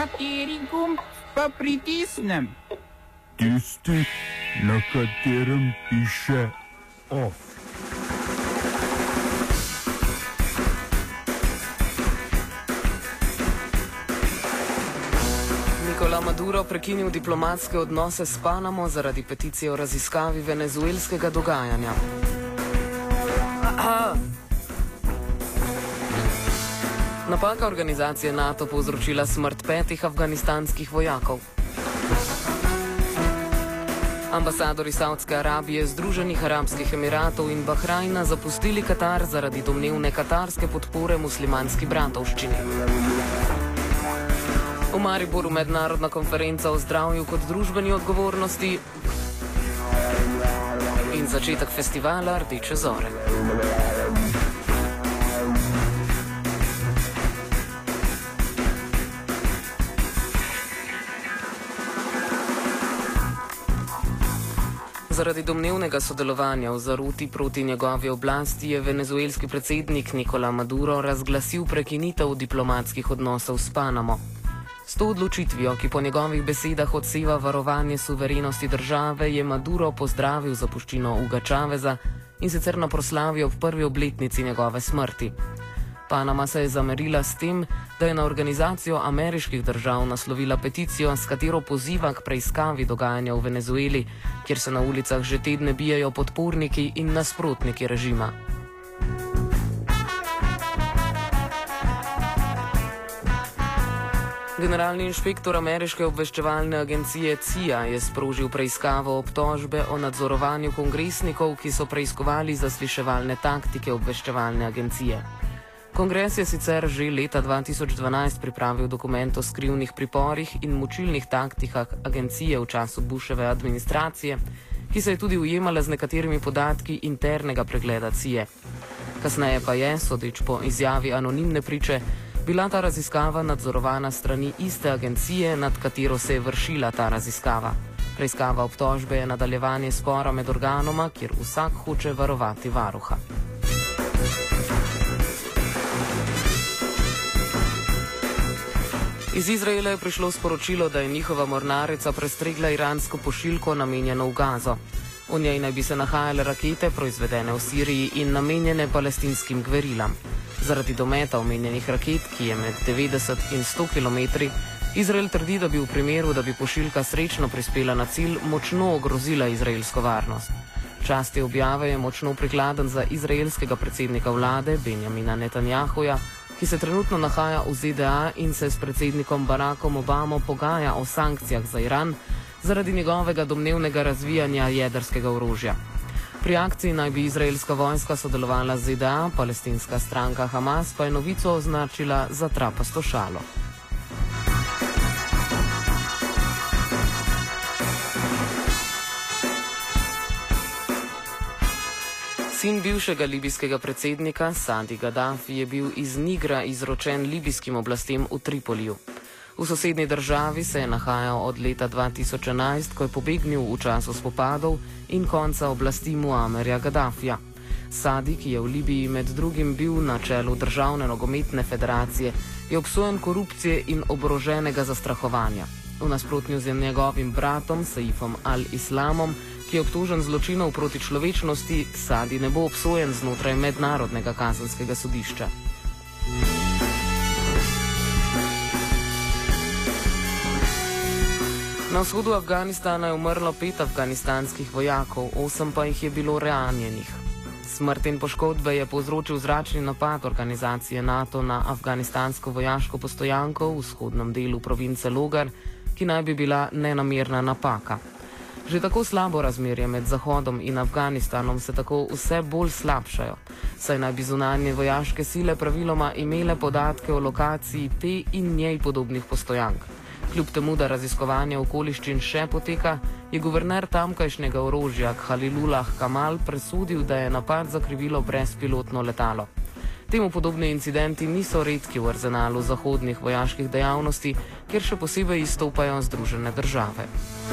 Kateri gumb pa pritisnem? Tisti, na katerem piše OF. Nicolás Maduro prekinil diplomatske odnose s Panamo zaradi peticije o raziskavi venezuelskega dogajanja. Napaka organizacije NATO povzročila smrt 5 afganistanskih vojakov. Ambasadori Saudske Arabije, Združenih arabskih emiratov in Bahrajna zapustili Katar zaradi domnevne katarske podpore muslimanski bratovščini. V Mariboru mednarodna konferenca o zdravju kot družbeni odgovornosti in začetek festivala Rdeče zore. Zaradi domnevnega sodelovanja v zaruti proti njegovi oblasti je venezuelski predsednik Nicolás Maduro razglasil prekinitev diplomatskih odnosov s Panamo. S to odločitvijo, ki po njegovih besedah odseva varovanje suverenosti države, je Maduro pozdravil zapuščino Huga Cháveza in sicer na proslavi ob prvi obletnici njegove smrti. Panama se je zamerila s tem, da je na Organizacijo ameriških držav naslovila peticijo, s katero poziva k preiskavi dogajanja v Venezueli, kjer se na ulicah že tedne bijajo podporniki in nasprotniki režima. Generalni inšpektor ameriške obveščevalne agencije CIA je sprožil preiskavo obtožbe o nadzorovanju kongresnikov, ki so preiskovali zasliševalne taktike obveščevalne agencije. Kongres je sicer že leta 2012 pripravil dokument o skrivnih priporih in mučilnih taktikah agencije v času Bushove administracije, ki se je tudi ujemala z nekaterimi podatki internega pregleda CIA. Kasneje pa je, sodeč po izjavi anonimne priče, bila ta raziskava nadzorovana strani iste agencije, nad katero se je vršila ta raziskava. Preiskava obtožbe je nadaljevanje spora med organoma, kjer vsak hoče varovati varuha. Iz Izraela je prišlo sporočilo, da je njihova mornarica prestregla iransko pošiljko namenjeno v Gazo. V njej naj bi se nahajale rakete, proizvedene v Siriji in namenjene palestinskim gverilam. Zaradi dometa omenjenih raket, ki je med 90 in 100 km, Izrael trdi, da bi v primeru, da bi pošiljka srečno prispela na cilj, močno ogrozila izraelsko varnost. Čas te objave je močno prikladen za izraelskega predsednika vlade Benjamina Netanjahuja, ki se trenutno nahaja v ZDA in se s predsednikom Barackom Obamo pogaja o sankcijah za Iran zaradi njegovega domnevnega razvijanja jedrskega orožja. Pri akciji naj bi izraelska vojska sodelovala z ZDA, palestinska stranka Hamas pa je novico označila za trapasto šalo. Sin bivšega libijskega predsednika Sadi Gaddafi je bil iz Nigra izročen libijskim oblastem v Tripoliju. V sosednji državi se je nahajal od leta 2011, ko je pobegnil v času spopadov in konca oblasti Muamerja Gaddafija. Sadi, ki je v Libiji med drugim bil na čelu Državne nogometne federacije, je obsojen korupcije in oboroženega zastrahovanja. V nasprotju z njegovim bratom Saifom al-Islamom, ki je obtožen zločinov proti človečnosti, Sadi ne bo obsojen znotraj mednarodnega kazenskega sodišča. Na vzhodu Afganistana je umrlo 5 afganistanskih vojakov, 8 pa jih je bilo ranjenih. Smrt in poškodbe je povzročil zračni napad organizacije NATO na afganistansko vojaško postojanko v vzhodnem delu province Logar, ki naj bi bila nenamerna napaka. Že tako slabo razmerje med Zahodom in Afganistanom se tako vse bolj slabšajo, saj naj bi zunanje vojaške sile praviloma imele podatke o lokaciji te in njej podobnih postojank. Kljub temu, da raziskovanje okoliščin še poteka, je guverner tamkajšnjega orožja Khalilullah Kamal presodil, da je napad zakrivilo brezpilotno letalo. Temu podobni incidenti niso redki v arzenalu zahodnih vojaških dejavnosti, kjer še posebej izstopajo Združene države.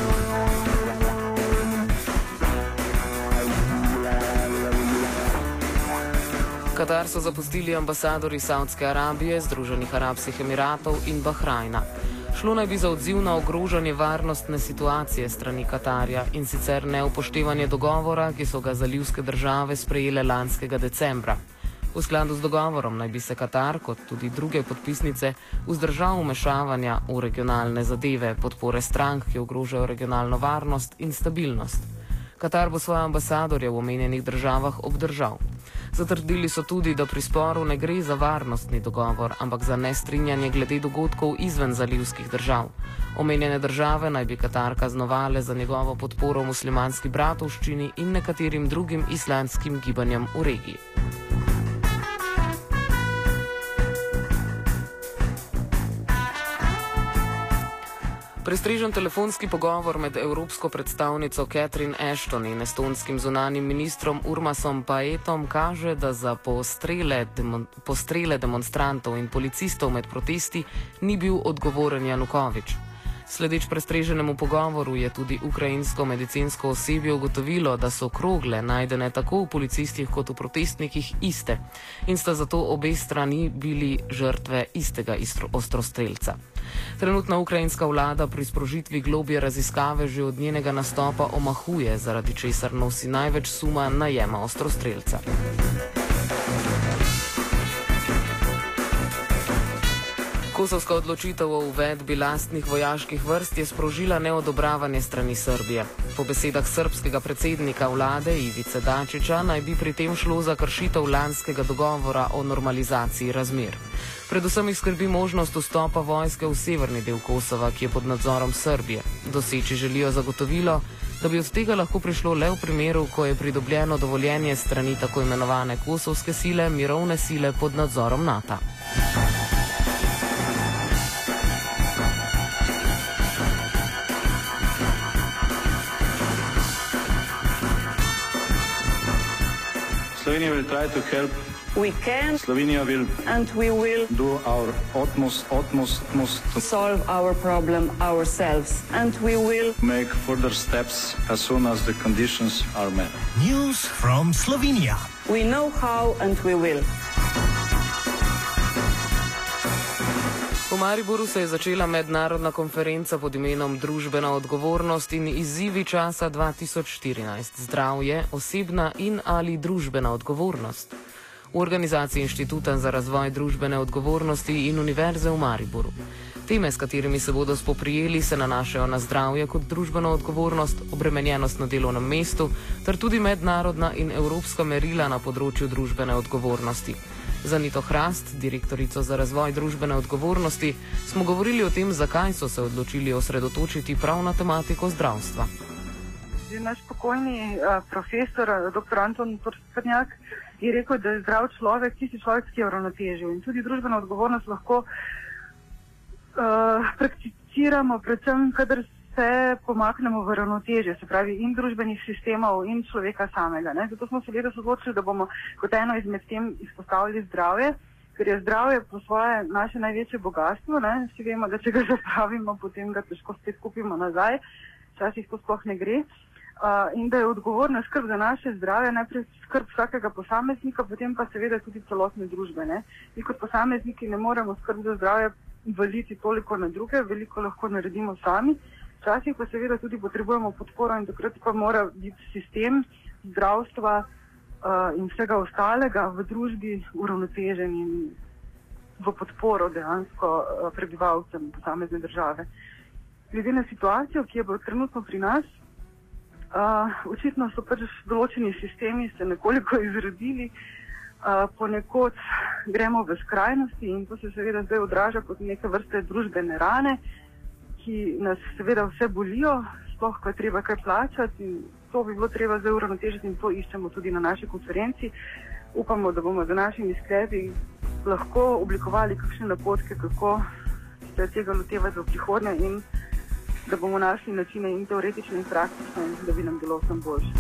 Katar so zapustili ambasadori Saudske Arabije, Združenih arabskih emiratov in Bahrajna. Šlo naj bi za odziv na ogrožanje varnostne situacije strani Katarja in sicer neupoštevanje dogovora, ki so ga zalivske države sprejele lanskega decembra. V skladu z dogovorom naj bi se Katar, kot tudi druge podpisnice, vzdržal vmešavanja v regionalne zadeve, podpore strank, ki ogrožajo regionalno varnost in stabilnost. Katar bo svoje ambasadorje v omenjenih državah obdržal. Zatrdili so tudi, da pri sporu ne gre za varnostni dogovor, ampak za nestrinjanje glede dogodkov izven zalivskih držav. Omenjene države naj bi Katar kaznovale za njegovo podporo muslimanski bratovščini in nekaterim drugim islamskim gibanjem v regiji. Prestrežen telefonski pogovor med evropsko predstavnico Catherine Ashton in estonskim zunanjim ministrom Urmasom Paetom kaže, da za postrele demonstrantov in policistov med protesti ni bil odgovoren Janukovič. Sledeč prestreženemu pogovoru je tudi ukrajinsko medicinsko osebje ugotovilo, da so krogle najdene tako v policistih kot v protestnikih iste in sta zato obe strani bili žrtve istega ostrostrelca. Trenutna ukrajinska vlada pri sprožitvi globje raziskave že od njenega nastopa omahuje, zaradi česar nosi največ suma najema ostrostrelca. Kosovska odločitev o uvedbi lastnih vojaških vrst je sprožila neodobravanje strani Srbije. Po besedah srbskega predsednika vlade Ivice Dačića naj bi pri tem šlo za kršitev lanskega dogovora o normalizaciji razmer. Predvsem jih skrbi možnost vstopa vojske v severni del Kosova, ki je pod nadzorom Srbije. Doseči želijo zagotovilo, da bi od tega lahko prišlo le v primeru, ko je pridobljeno dovoljenje strani tako imenovane kosovske sile, mirovne sile pod nadzorom NATO. Slovenia will try to help. We can. Slovenia will. And we will. Do our utmost to solve our problem ourselves. And we will. Make further steps as soon as the conditions are met. News from Slovenia. We know how and we will. V Mariboru se je začela mednarodna konferenca pod imenom Družbena odgovornost in izzivi časa 2014. Zdravje, osebna in ali družbena odgovornost. V organizaciji Inštituta za razvoj družbene odgovornosti in Univerze v Mariboru. Teme, s katerimi se bodo spoprijeli, se nanašajo na zdravje kot družbeno odgovornost, obremenjenost na delovnem mestu ter tudi mednarodna in evropska merila na področju družbene odgovornosti. Za Anito Hrast, direktorico za razvoj družbene odgovornosti, smo govorili o tem, zakaj so se odločili osredotočiti prav na tematiko zdravstva. Naš pokojni profesor, dr. Anton Prstnjak, je rekel, da je zdrav človek tisti človek, ki je uravnotežen. In tudi družbeno odgovornost lahko prakticiramo, predvsem, kadar se pomaknemo v ravnotežje, se pravi in družbenih sistemov in človeka samega. Zato smo se letos odločili, da bomo kot eno izmed tem izpostavili zdravje, ker je zdravje po svoje naše največje bogatstvo. Vsi vemo, da če ga zapravimo, potem ga težko spet kupimo nazaj, včasih to sploh ne gre. In da je odgovorna skrb za naše zdravje, najprej skrb vsakega posameznika, potem pa seveda tudi celotne družbe. Mi kot posamezniki ne moremo skrb za zdravje valiti toliko na druge, veliko lahko naredimo sami. Včasih pa seveda tudi potrebujemo podporo in takrat pa mora biti sistem zdravstva in vsega ostalega v družbi uravnotežen in v podporo dejansko prebivalcem posamezne države. Glede na situacijo, ki je trenutno pri nas, očitno so pač določeni sistemi se nekoliko izrodili, ponekod gremo v skrajnosti in to se seveda zdaj odraža kot neke vrste družbene rane, ki nas seveda vse bolijo, sploh ko je treba kaj plačati in to bi bilo treba zdaj uravnotežiti in to iščemo tudi na naši konferenci. Upamo, da bomo z našimi sklepi lahko oblikovali kakšne napotke, kako se tega lotevati v prihodnje in da bomo našli načine in teoretične in praktične, da bi nam bilo vsem boljše.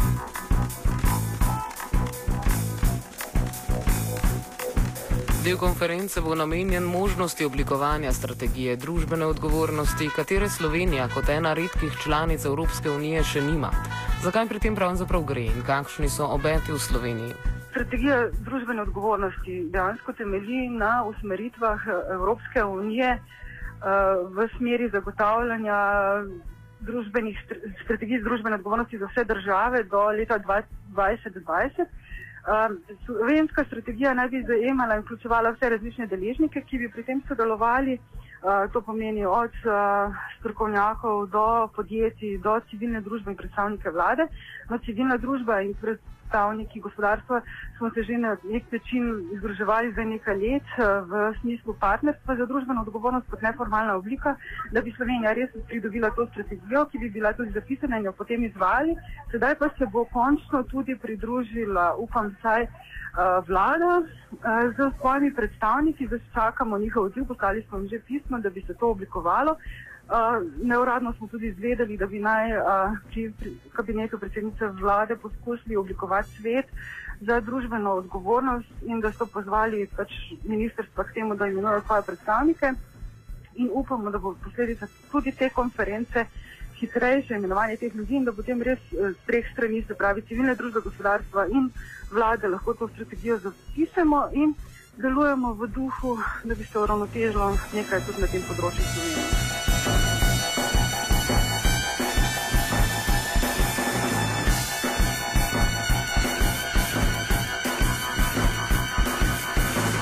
Del konference bo namenjen možnosti oblikovanja strategije družbene odgovornosti, katere Slovenija kot ena redkih članic Evropske unije še nima. Zakaj pri tem pravzaprav gre in kakšni so obeti v Sloveniji? Strategija družbene odgovornosti dejansko temelji na usmeritvah Evropske unije v smeri zagotavljanja strategij družbene odgovornosti za vse države do leta 2020. Slovenska strategija naj bi zajemala in vključevala vse različne deležnike, ki bi pri tem sodelovali. To pomeni od strokovnjakov do podjetij, do civilne družbe in predstavnike vlade. No, civilna družba in predstavniki gospodarstva smo se že na nek način združevali za nekaj let v smislu partnerstva za družbeno odgovornost kot neformalna oblika, da bi Slovenija res pridobila to strategijo, ki bi bila tudi zapisana in jo potem izvajali. Sedaj pa se bo končno tudi pridružila, upam vsaj, vlada z svojimi predstavniki, da čakamo njihov odziv, poslali smo jim že pismo, da bi se to oblikovalo. Neuradno smo tudi izvedeli, da bi naj pri kabinetu predsednice vlade poskusili oblikovati svet za družbeno odgovornost in da so pozvali pač ministrstva k temu, da imenujejo svoje predstavnike in upamo, da bo posledica tudi te konference hitrejše imenovanje teh ljudi in da potem res z treh strani, se pravi civilne družbe, gospodarstva in vlade, lahko to strategijo zapišemo in delujemo v duhu, da bi se uravnotežilo nekaj tudi na tem področju Slovenije.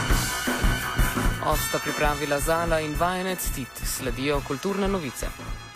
Sta pripravila Zala in vajenec Tit, sledijo kulturne novice.